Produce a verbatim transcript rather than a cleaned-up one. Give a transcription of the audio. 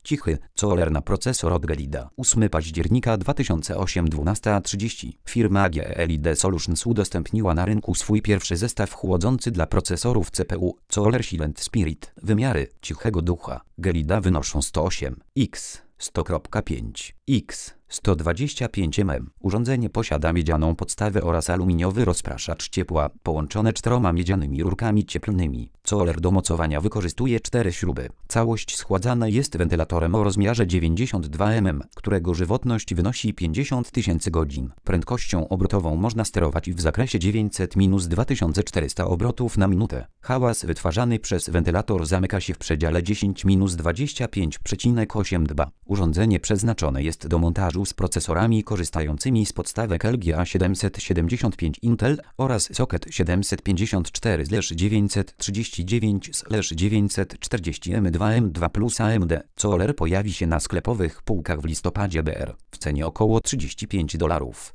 Cichy, Coler na procesor od Gelida. ósmego października dwa tysiące ósmego, dwunasta trzydzieści. Firma G E L I D Solutions udostępniła na rynku swój pierwszy zestaw chłodzący dla procesorów C P U, Coler Silent Spirit. Wymiary cichego ducha Gelida wynoszą sto osiem x, sto przecinek pięć x, sto dwadzieścia pięć milimetrów. Urządzenie posiada miedzianą podstawę oraz aluminiowy rozpraszacz ciepła, połączone czteroma miedzianymi rurkami cieplnymi. Coler do mocowania wykorzystuje cztery śruby. Całość schładzana jest wentylatorem o rozmiarze dziewięćdziesiąt dwa milimetry, którego żywotność wynosi pięćdziesiąt tysięcy godzin. Prędkością obrotową można sterować w zakresie dziewięćset do dwa tysiące czterysta obrotów na minutę. Hałas wytwarzany przez wentylator zamyka się w przedziale dziesięć do dwudziestu pięciu przecinek osiem dwa. Urządzenie przeznaczone jest do montażu z procesorami korzystającymi z podstawek L G A siedemset siedemdziesiąt pięć Intel oraz Socket siedemset pięćdziesiąt cztery dziewięćset trzydzieści dziewięć dziewięćset czterdzieści M dwa M dwa plus A M D. Coler pojawi się na sklepowych półkach w listopadzie B R w cenie około trzydzieści pięć dolarów.